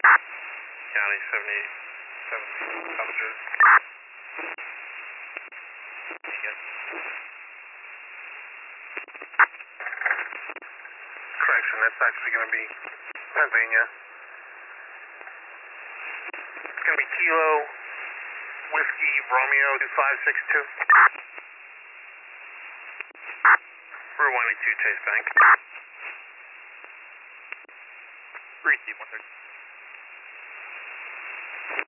County 78, 7 officer. Yes. Correction, that's actually going to be Pennsylvania. It's going to be Kilo Whiskey Romeo 2562. Route 182 Chase Bank. 3C 130.